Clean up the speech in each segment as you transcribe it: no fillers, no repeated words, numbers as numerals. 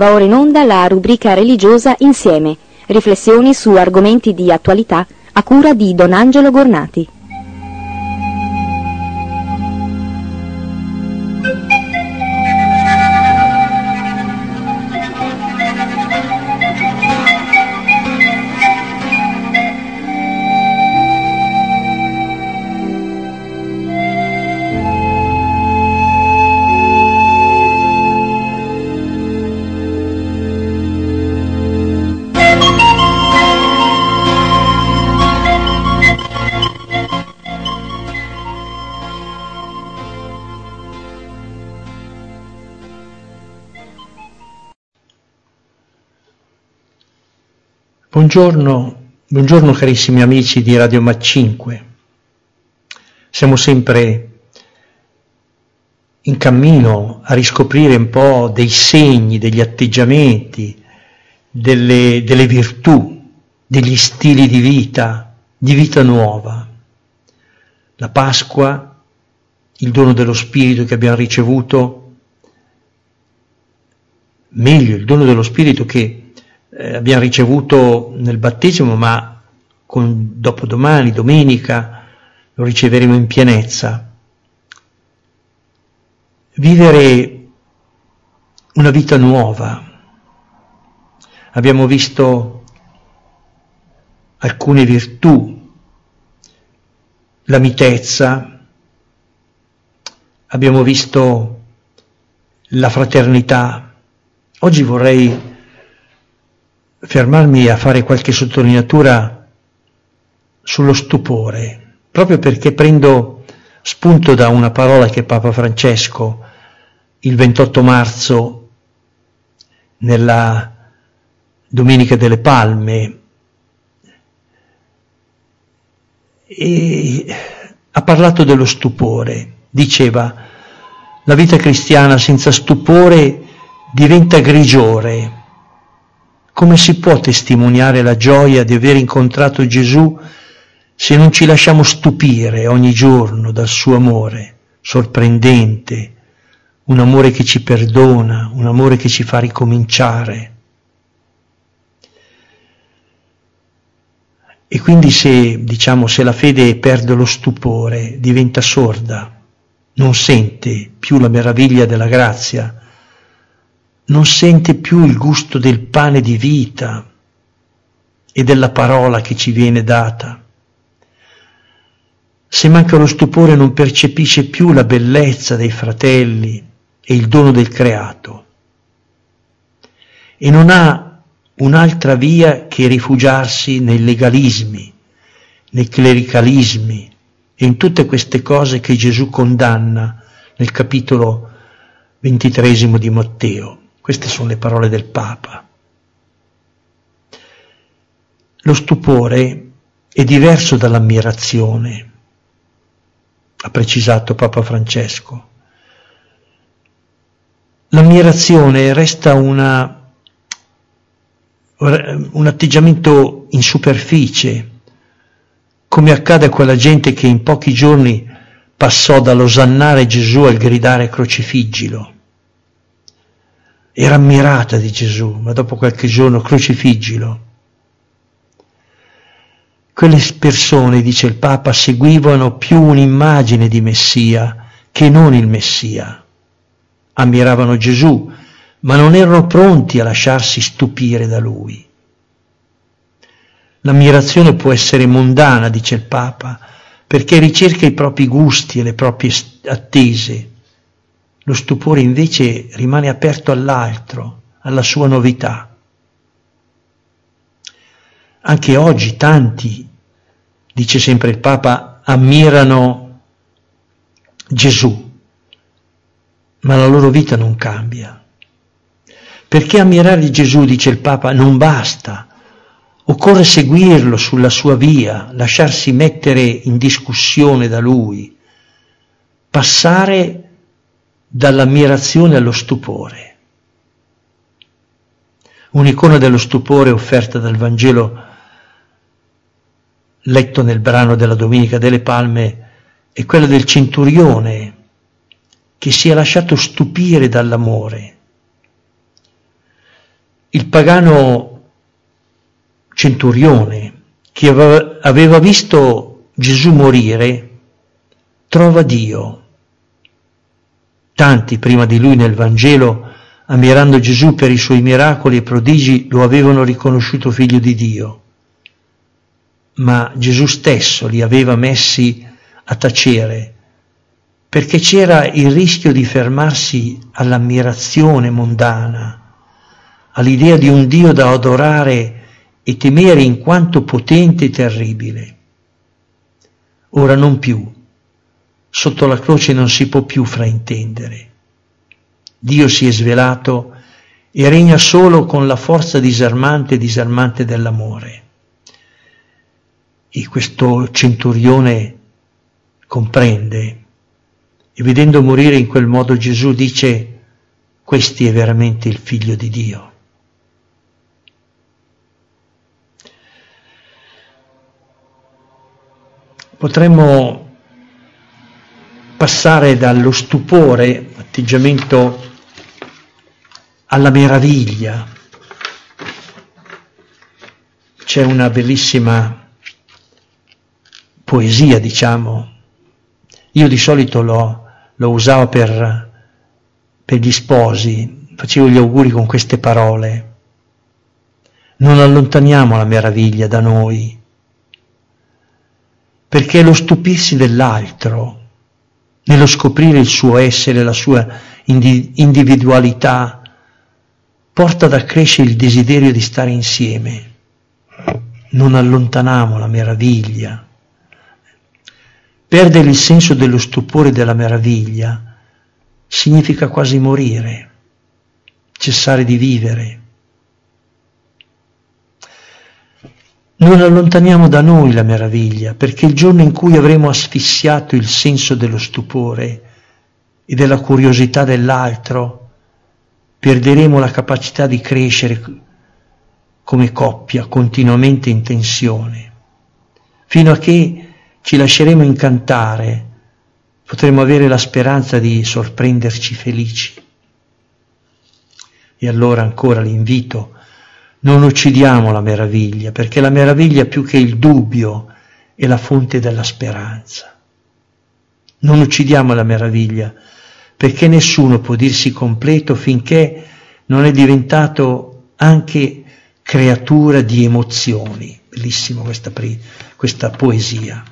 Va ora in onda la rubrica religiosa Insieme, riflessioni su argomenti di attualità a cura di Don Angelo Gornati. Buongiorno carissimi amici di Radio Mat 5. Siamo sempre in cammino a riscoprire un po' dei segni, degli atteggiamenti, delle virtù, degli stili di vita nuova. La Pasqua, il dono dello Spirito che abbiamo ricevuto, meglio il dono dello Spirito che abbiamo ricevuto nel battesimo, ma dopodomani, domenica, lo riceveremo in pienezza. Vivere una vita nuova. Abbiamo visto alcune virtù, la mitezza, abbiamo visto la fraternità. Oggi vorrei fermarmi a fare qualche sottolineatura sullo stupore, proprio perché prendo spunto da una parola che Papa Francesco il 28 marzo, nella Domenica delle Palme, ha parlato dello stupore. Diceva: la vita cristiana senza stupore diventa grigiore. Come si può testimoniare la gioia di aver incontrato Gesù se non ci lasciamo stupire ogni giorno dal suo amore sorprendente, un amore che ci perdona, un amore che ci fa ricominciare? E quindi se la fede perde lo stupore, diventa sorda, non sente più la meraviglia della grazia, non sente più il gusto del pane di vita e della parola che ci viene data. Se manca lo stupore non percepisce più la bellezza dei fratelli e il dono del creato, e non ha un'altra via che rifugiarsi nei legalismi, nei clericalismi e in tutte queste cose che Gesù condanna nel capitolo 23 di Matteo. Queste sono le parole del Papa. Lo stupore è diverso dall'ammirazione, ha precisato Papa Francesco. L'ammirazione resta un atteggiamento in superficie, come accade a quella gente che in pochi giorni passò dall'osannare Gesù al gridare crocifiggilo. Era ammirata di Gesù, ma dopo qualche giorno crocifiggilo. Quelle persone, dice il Papa, seguivano più un'immagine di Messia che non il Messia. Ammiravano Gesù, ma non erano pronti a lasciarsi stupire da Lui. L'ammirazione può essere mondana, dice il Papa, perché ricerca i propri gusti e le proprie attese. Lo stupore invece rimane aperto all'altro, alla sua novità. Anche oggi tanti, dice sempre il Papa, ammirano Gesù, ma la loro vita non cambia. Perché ammirare Gesù, dice il Papa, non basta. Occorre seguirlo sulla sua via, lasciarsi mettere in discussione da Lui, passare dall'ammirazione allo stupore. Un'icona dello stupore offerta dal Vangelo letto nel brano della Domenica delle Palme è quella del centurione che si è lasciato stupire dall'amore. il pagano centurione che aveva visto Gesù morire trova Dio. Tanti prima di lui nel Vangelo, ammirando Gesù per i suoi miracoli e prodigi, lo avevano riconosciuto figlio di Dio. Ma Gesù stesso li aveva messi a tacere, perché c'era il rischio di fermarsi all'ammirazione mondana, all'idea di un Dio da adorare e temere in quanto potente e terribile. Ora non più. Sotto la croce non si può più fraintendere. Dio si è svelato e regna solo con la forza disarmante dell'amore. E questo centurione comprende e vedendo morire in quel modo Gesù dice: questi è veramente il Figlio di Dio. Potremmo passare dallo stupore, atteggiamento, alla meraviglia. C'è una bellissima poesia, diciamo. Io di solito lo usavo per gli sposi, facevo gli auguri con queste parole. Non allontaniamo la meraviglia da noi, perché è lo stupirsi dell'altro, nello scoprire il suo essere, la sua individualità, porta ad accrescere il desiderio di stare insieme. Non allontaniamo la meraviglia. Perdere il senso dello stupore e della meraviglia significa quasi morire, cessare di vivere. Non allontaniamo da noi la meraviglia, perché il giorno in cui avremo asfissiato il senso dello stupore e della curiosità dell'altro, perderemo la capacità di crescere come coppia, continuamente in tensione. Fino a che ci lasceremo incantare, potremo avere la speranza di sorprenderci felici. E allora ancora l'invito: non uccidiamo la meraviglia, perché la meraviglia più che il dubbio è la fonte della speranza. Non uccidiamo la meraviglia, perché nessuno può dirsi completo finché non è diventato anche creatura di emozioni. Bellissimo questa poesia.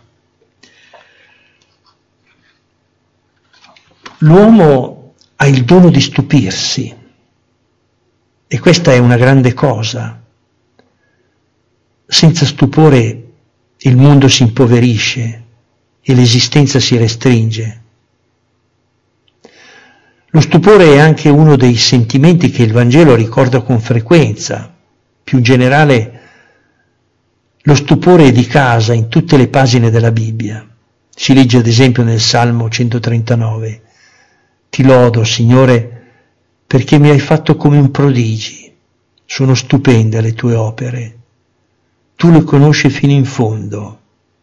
L'uomo ha il dono di stupirsi. E questa è una grande cosa. Senza stupore il mondo si impoverisce e l'esistenza si restringe. Lo stupore è anche uno dei sentimenti che il Vangelo ricorda con frequenza. Più in generale, lo stupore è di casa in tutte le pagine della Bibbia. Si legge ad esempio nel Salmo 139: Ti lodo, Signore, perché mi hai fatto come un prodigi, sono stupende le tue opere, tu le conosci fino in fondo.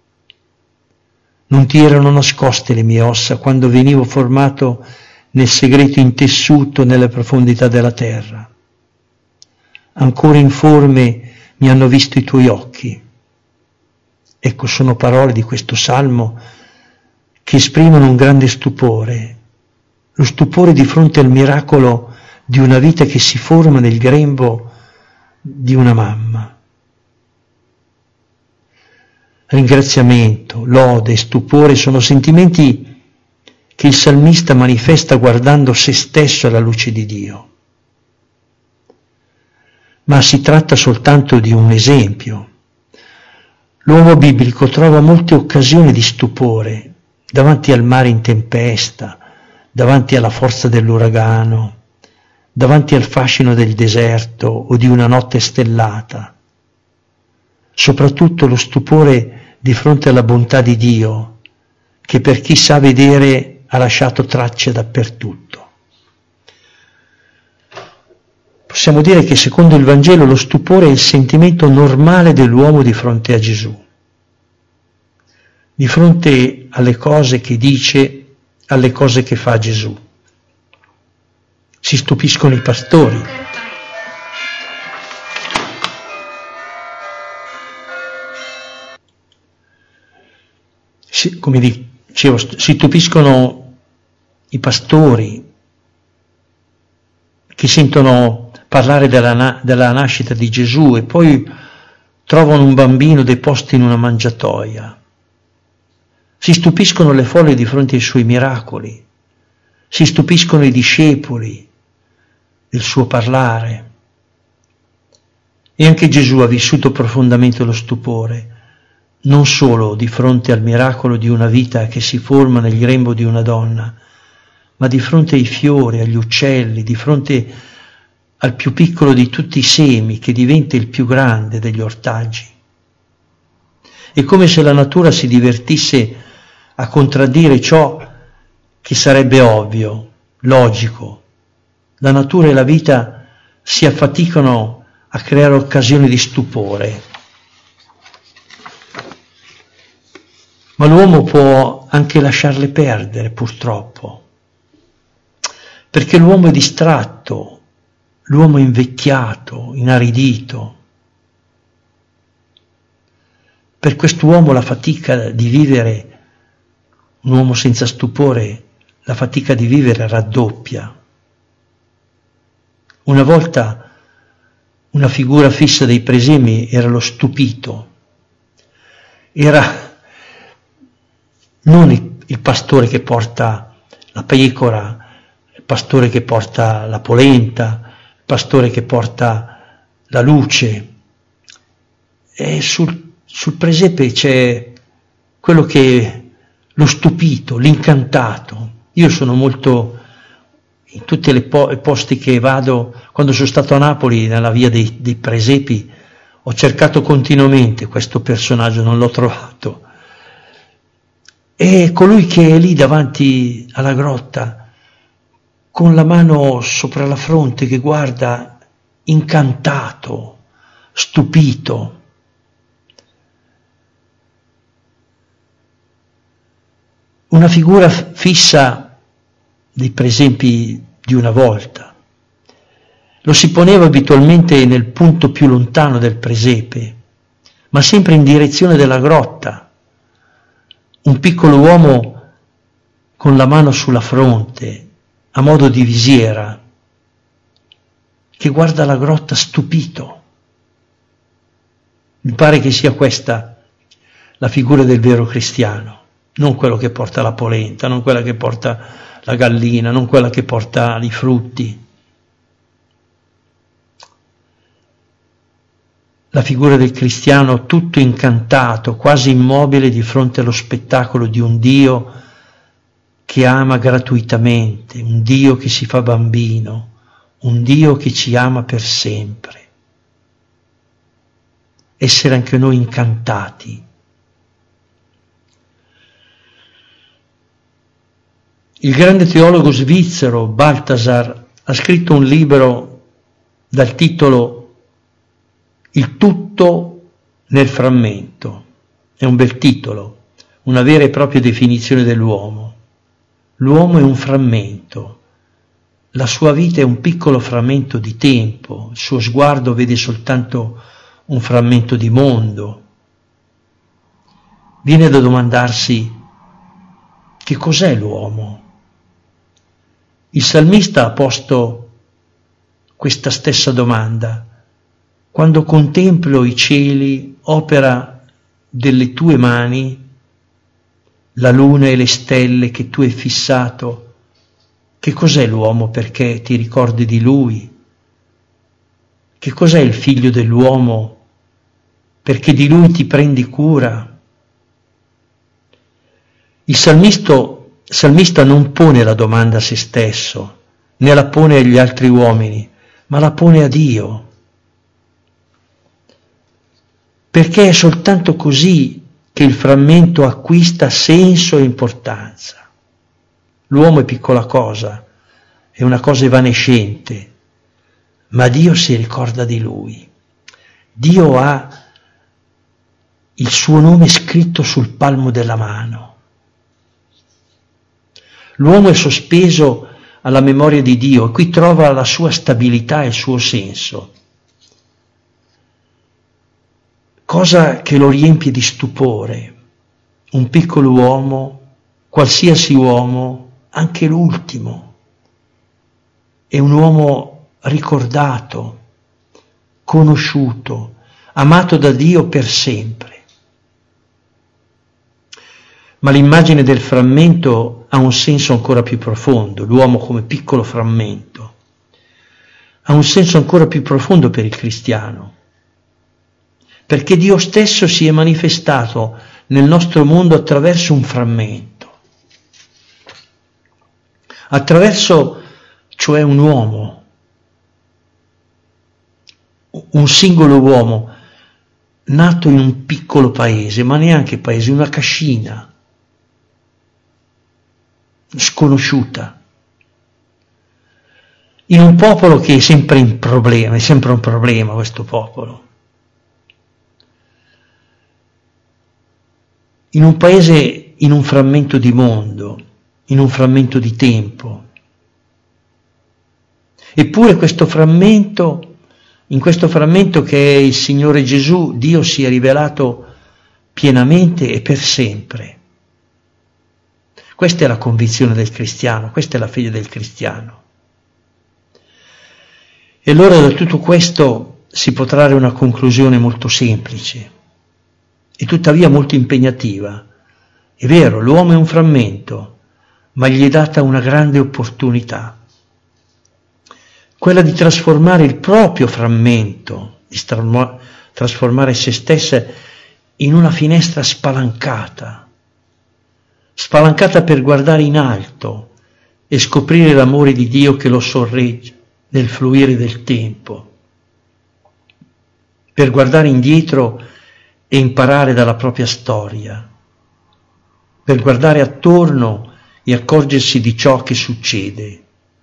Non ti erano nascoste le mie ossa quando venivo formato nel segreto intessuto nelle profondità della terra. Ancora informe mi hanno visto i tuoi occhi. Ecco, sono parole di questo salmo che esprimono un grande stupore, lo stupore di fronte al miracolo di una vita che si forma nel grembo di una mamma. Ringraziamento, lode e stupore sono sentimenti che il salmista manifesta guardando se stesso alla luce di Dio. Ma si tratta soltanto di un esempio. L'uomo biblico trova molte occasioni di stupore davanti al mare in tempesta, davanti alla forza dell'uragano, davanti al fascino del deserto o di una notte stellata. Soprattutto lo stupore di fronte alla bontà di Dio, che per chi sa vedere ha lasciato tracce dappertutto. Possiamo dire che secondo il Vangelo lo stupore è il sentimento normale dell'uomo di fronte a Gesù, di fronte alle cose che dice, alle cose che fa Gesù. Si stupiscono i pastori. come dicevo, si stupiscono i pastori che sentono parlare della nascita di Gesù e poi trovano un bambino deposto in una mangiatoia. Si stupiscono le folle di fronte ai suoi miracoli, si stupiscono i discepoli del suo parlare. E anche Gesù ha vissuto profondamente lo stupore, non solo di fronte al miracolo di una vita che si forma nel grembo di una donna, ma di fronte ai fiori, agli uccelli, di fronte al più piccolo di tutti i semi che diventa il più grande degli ortaggi. È come se la natura si divertisse a contraddire ciò che sarebbe ovvio, logico. La natura e la vita si affaticano a creare occasioni di stupore. Ma l'uomo può anche lasciarle perdere, purtroppo, perché l'uomo è distratto, l'uomo è invecchiato, inaridito. Per quest'uomo la fatica di vivere, un uomo senza stupore, la fatica di vivere raddoppia. Una volta una figura fissa dei presemi era lo stupito, era non il pastore che porta la pecora, il pastore che porta la polenta, il pastore che porta la luce. E sul presepe c'è quello che lo stupito, l'incantato. Io sono molto, in tutti i posti che vado, quando sono stato a Napoli, nella via dei presepi, ho cercato continuamente questo personaggio, non l'ho trovato. E colui che è lì davanti alla grotta, con la mano sopra la fronte, che guarda incantato, stupito. Una figura fissa dei presepi di una volta. Lo si poneva abitualmente nel punto più lontano del presepe, ma sempre in direzione della grotta. Un piccolo uomo con la mano sulla fronte, a modo di visiera, che guarda la grotta stupito. Mi pare che sia questa la figura del vero cristiano, non quello che porta la polenta, non quella che porta la gallina, non quella che porta i frutti. La figura del cristiano tutto incantato, quasi immobile di fronte allo spettacolo di un Dio che ama gratuitamente, un Dio che si fa bambino, un Dio che ci ama per sempre. Essere anche noi incantati. Il grande teologo svizzero Balthasar ha scritto un libro dal titolo Il tutto nel frammento. È un bel titolo, una vera e propria definizione dell'uomo. L'uomo è un frammento, la sua vita è un piccolo frammento di tempo, il suo sguardo vede soltanto un frammento di mondo. Viene da domandarsi: che cos'è l'uomo? Il salmista ha posto questa stessa domanda: quando contemplo i cieli, opera delle tue mani, la luna e le stelle che tu hai fissato, che cos'è l'uomo perché ti ricordi di lui? Che cos'è il figlio dell'uomo perché di lui ti prendi cura? Il salmista non pone la domanda a se stesso, né la pone agli altri uomini, ma la pone a Dio. Perché è soltanto così che il frammento acquista senso e importanza. L'uomo è piccola cosa, è una cosa evanescente, ma Dio si ricorda di lui. Dio ha il suo nome scritto sul palmo della mano. L'uomo è sospeso alla memoria di Dio e qui trova la sua stabilità e il suo senso. Cosa che lo riempie di stupore. un piccolo uomo, qualsiasi uomo, anche l'ultimo, è un uomo ricordato, conosciuto, amato da Dio per sempre. Ma l'immagine del frammento ha un senso ancora più profondo, l'uomo come piccolo frammento. Ha un senso ancora più profondo per il cristiano, perché Dio stesso si è manifestato nel nostro mondo attraverso un frammento, attraverso cioè un uomo, un singolo uomo nato in un piccolo paese, ma neanche paese, una cascina sconosciuta, in un popolo che è sempre in problema, è sempre un problema questo popolo, in un paese, in un frammento di mondo, in un frammento di tempo. Eppure questo frammento, in questo frammento che è il Signore Gesù, Dio si è rivelato pienamente e per sempre. Questa è la convinzione del cristiano, questa è la fede del cristiano. E allora da tutto questo si può trarre una conclusione molto semplice e tuttavia molto impegnativa. È vero, l'uomo è un frammento, ma gli è data una grande opportunità, quella di trasformare il proprio frammento, di trasformare se stessa in una finestra spalancata per guardare in alto e scoprire l'amore di Dio che lo sorregge nel fluire del tempo, per guardare indietro e imparare dalla propria storia, per guardare attorno e accorgersi di ciò che succede.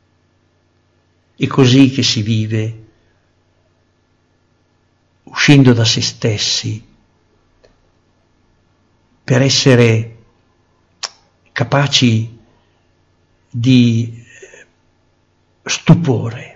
È così che si vive, uscendo da se stessi, per essere capaci di stupore.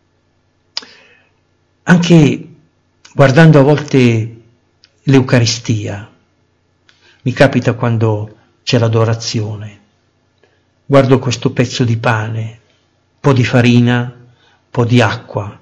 Anche guardando a volte l'Eucaristia, mi capita quando c'è l'adorazione, guardo questo pezzo di pane, un po' di farina, un po' di acqua,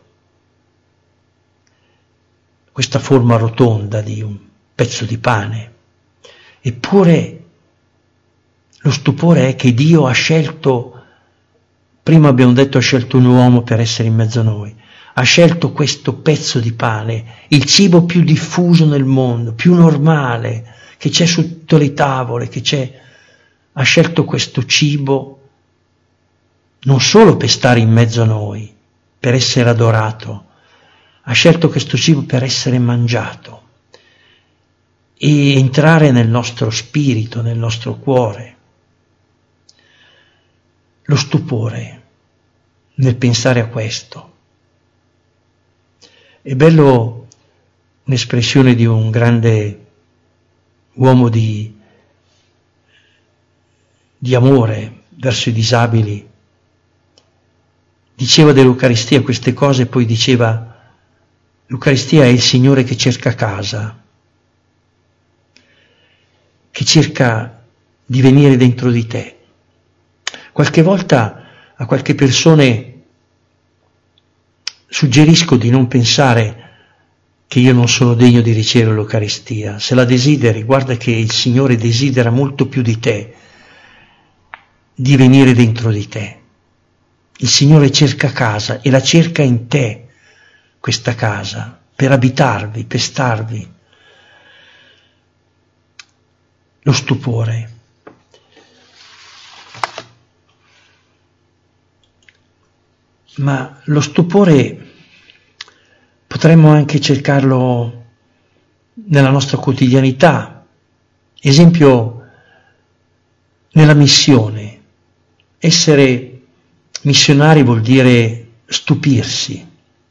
questa forma rotonda di un pezzo di pane. Eppure lo stupore è che Dio ha scelto, prima abbiamo detto ha scelto un uomo per essere in mezzo a noi, ha scelto questo pezzo di pane, il cibo più diffuso nel mondo, più normale, che c'è su tutte le tavole, ha scelto questo cibo non solo per stare in mezzo a noi, per essere adorato, ha scelto questo cibo per essere mangiato e entrare nel nostro spirito, nel nostro cuore. Lo stupore nel pensare a questo. È bello un'espressione di un grande uomo di amore verso i disabili. Diceva dell'Eucaristia queste cose e poi diceva: l'Eucaristia è il Signore che cerca casa, che cerca di venire dentro di te. Qualche volta a qualche persone suggerisco di non pensare che io non sono degno di ricevere l'Eucaristia. Se la desideri, guarda che il Signore desidera molto più di te, di venire dentro di te. Il Signore cerca casa e la cerca in te, questa casa, per abitarvi, per starvi. Lo stupore. Ma lo stupore potremmo anche cercarlo nella nostra quotidianità. Esempio, nella missione. Essere missionari vuol dire stupirsi.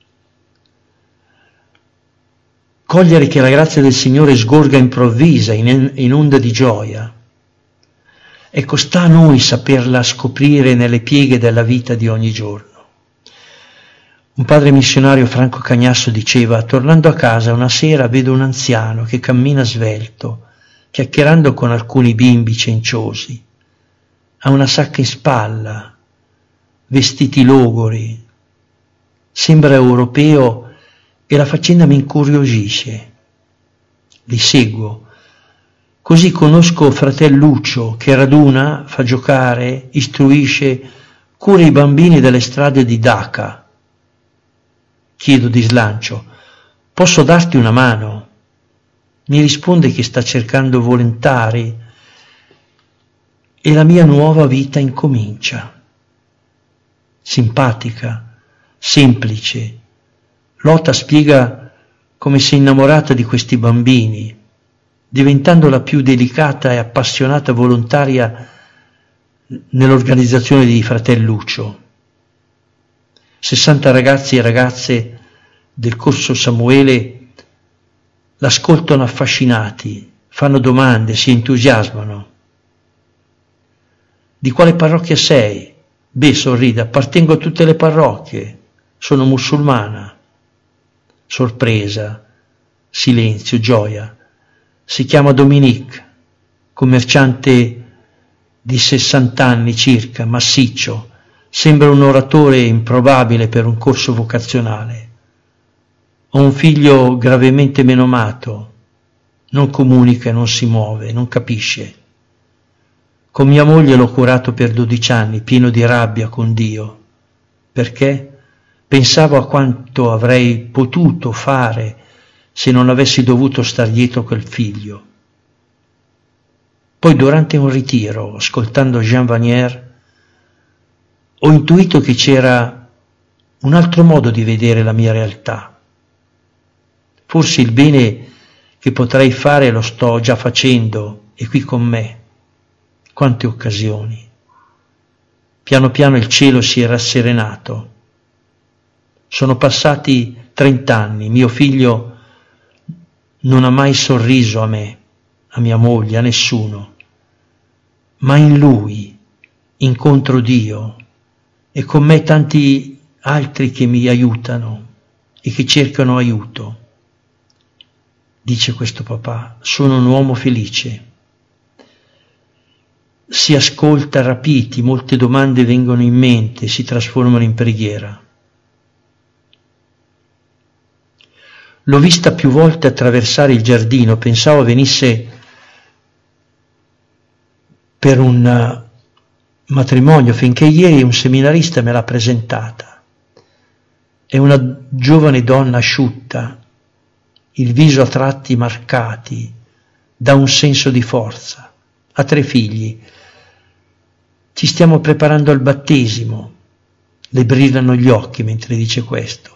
Cogliere che la grazia del Signore sgorga improvvisa, in onda di gioia. Ecco, sta a noi saperla scoprire nelle pieghe della vita di ogni giorno. Un padre missionario, Franco Cagnasso, diceva: tornando a casa una sera vedo un anziano che cammina svelto, chiacchierando con alcuni bimbi cenciosi. Ha una sacca in spalla, vestiti logori, sembra europeo e la faccenda mi incuriosisce. Li seguo, così conosco fratel Lucio che raduna, fa giocare, istruisce, cura i bambini delle strade di Dhaka. Chiedo di slancio: posso darti una mano? Mi risponde che sta cercando volontari e la mia nuova vita incomincia. Simpatica, semplice, Lota spiega come si è innamorata di questi bambini, diventando la più delicata e appassionata volontaria nell'organizzazione di Fratel Lucio. 60 ragazzi e ragazze del corso Samuele l'ascoltano affascinati, fanno domande, si entusiasmano. Di quale parrocchia sei? Beh, sorride, appartengo a tutte le parrocchie, sono musulmana. Sorpresa, silenzio, gioia. Si chiama Dominique, commerciante di 60 anni circa, massiccio, sembra un oratore improbabile per un corso vocazionale. Ho un figlio gravemente menomato, non comunica, non si muove, non capisce. Con mia moglie l'ho curato per 12 anni, pieno di rabbia con Dio. Perché? Pensavo a quanto avrei potuto fare se non avessi dovuto star dietro quel figlio. Poi durante un ritiro, ascoltando Jean Vanier, ho intuito che c'era un altro modo di vedere la mia realtà. Forse il bene che potrei fare lo sto già facendo, è qui con me. Quante occasioni. Piano piano il cielo si è rasserenato. Sono passati 30 anni, mio figlio non ha mai sorriso a me, a mia moglie, a nessuno, ma in lui incontro Dio e con me tanti altri che mi aiutano e che cercano aiuto. Dice questo papà, sono un uomo felice. Si ascolta rapiti, molte domande vengono in mente, si trasformano in preghiera. L'ho vista più volte attraversare il giardino, pensavo venisse per un matrimonio, finché ieri un seminarista me l'ha presentata. È una giovane donna asciutta, il viso a tratti marcati, dà un senso di forza. Ha 3 figli. Ci stiamo preparando al battesimo. Le brillano gli occhi mentre dice questo.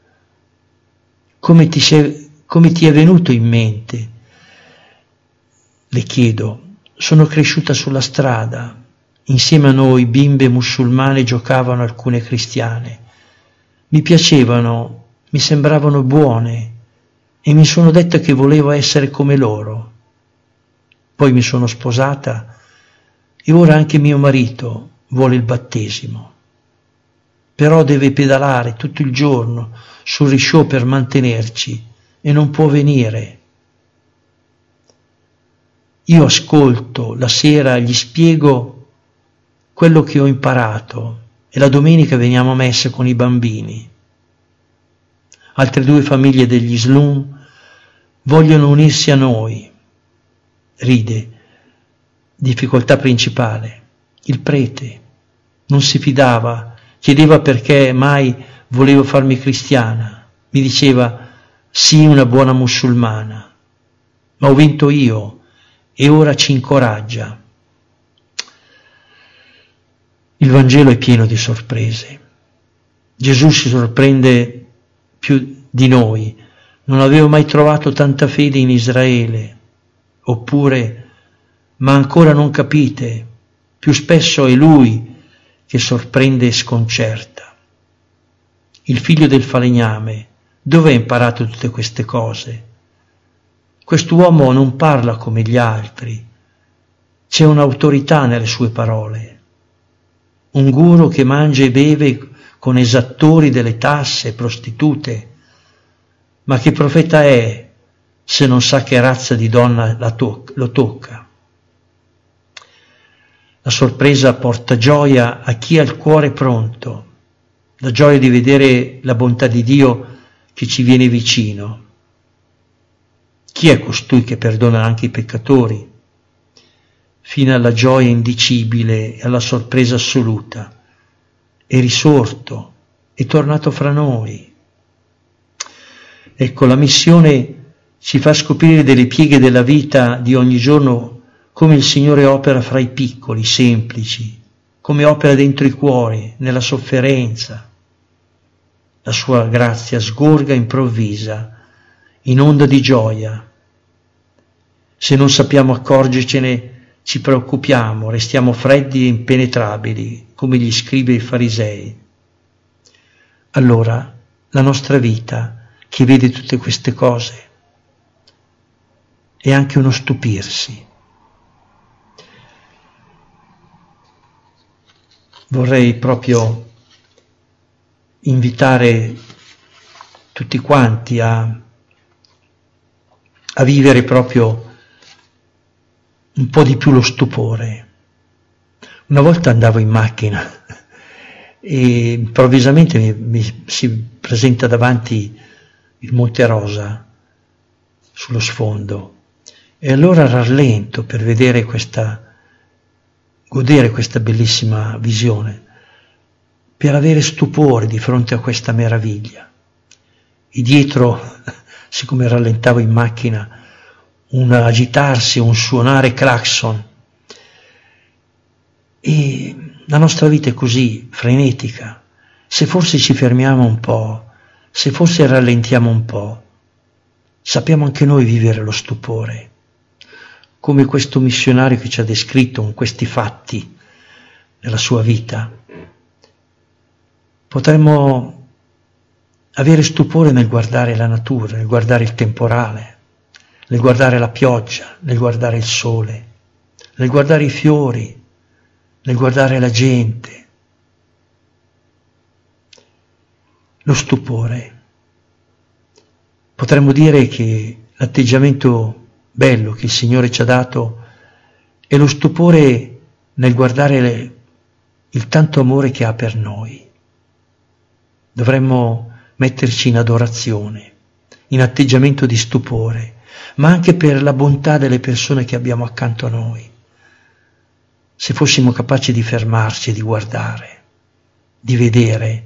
Come ti è venuto in mente? Le chiedo. Sono cresciuta sulla strada. Insieme a noi bimbe musulmane giocavano alcune cristiane. Mi piacevano, mi sembravano buone e mi sono detta che volevo essere come loro. Poi mi sono sposata e ora anche mio marito vuole il battesimo. Però deve pedalare tutto il giorno sul risciò per mantenerci e non può venire. Io ascolto, la sera gli spiego quello che ho imparato e la domenica veniamo a messa con i bambini. Altre 2 famiglie degli Slum vogliono unirsi a noi. Ride. Difficoltà principale. Il prete non si fidava, chiedeva perché mai volevo farmi cristiana. Mi diceva, sii una buona musulmana. Ma ho vinto io e ora ci incoraggia. Il Vangelo è pieno di sorprese. Gesù si sorprende più di noi. Non avevo mai trovato tanta fede in Israele. Oppure, ma ancora non capite, più spesso è Lui che sorprende e sconcerta. Il figlio del falegname, dove ha imparato tutte queste cose? Quest'uomo non parla come gli altri, c'è un'autorità nelle sue parole. Un guru che mangia e beve con esattori delle tasse, prostitute. Ma che profeta è? se non sa che razza di donna lo tocca. La sorpresa porta gioia a chi ha il cuore pronto, la gioia di vedere la bontà di Dio che ci viene vicino. Chi è costui che perdona anche i peccatori? Fino alla gioia indicibile e alla sorpresa assoluta. È risorto, è tornato fra noi. Ecco, la missione ci fa scoprire delle pieghe della vita di ogni giorno come il Signore opera fra i piccoli, semplici, come opera dentro i cuori, nella sofferenza. La sua grazia sgorga improvvisa, in onda di gioia. Se non sappiamo accorgercene, ci preoccupiamo, restiamo freddi e impenetrabili, come gli scribi e i farisei. Allora, la nostra vita, che vede tutte queste cose, è anche uno stupirsi. Vorrei proprio invitare tutti quanti a vivere proprio un po' di più lo stupore. Una volta andavo in macchina e improvvisamente mi si presenta davanti il Monte Rosa sullo sfondo e allora rallento per vedere godere questa bellissima visione, per avere stupore di fronte a questa meraviglia. E dietro, siccome rallentavo in macchina, un agitarsi, un suonare clacson. E la nostra vita è così, frenetica. Se forse ci fermiamo un po', se forse rallentiamo un po', sappiamo anche noi vivere lo stupore, come questo missionario che ci ha descritto con questi fatti nella sua vita. Potremmo avere stupore nel guardare la natura, nel guardare il temporale, nel guardare la pioggia, nel guardare il sole, nel guardare i fiori, nel guardare la gente. Lo stupore. Potremmo dire che l'atteggiamento bello che il Signore ci ha dato è lo stupore nel guardare il tanto amore che ha per noi. Dovremmo metterci in adorazione, in atteggiamento di stupore, ma anche per la bontà delle persone che abbiamo accanto a noi. Se fossimo capaci di fermarci e di guardare, di vedere,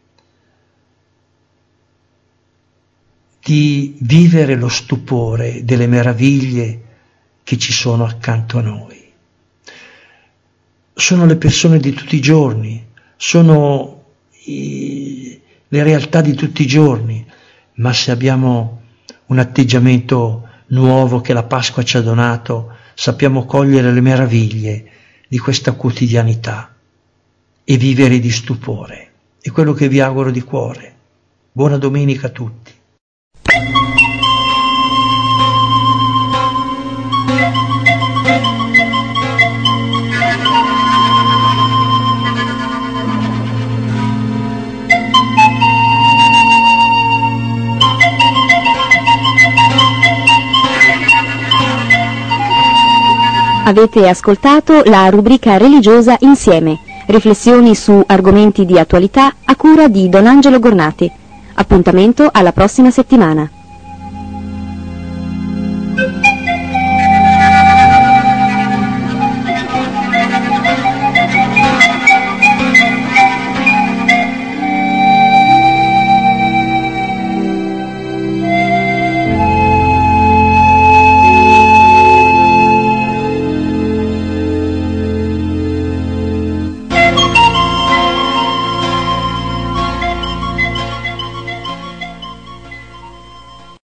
di vivere lo stupore delle meraviglie che ci sono accanto a noi. Sono le persone di tutti i giorni, sono le realtà di tutti i giorni, ma se abbiamo un atteggiamento nuovo che la Pasqua ci ha donato, sappiamo cogliere le meraviglie di questa quotidianità e vivere di stupore. È quello che vi auguro di cuore. Buona domenica a tutti. Avete ascoltato la rubrica religiosa Insieme, riflessioni su argomenti di attualità a cura di Don Angelo Gornati. Appuntamento alla prossima settimana.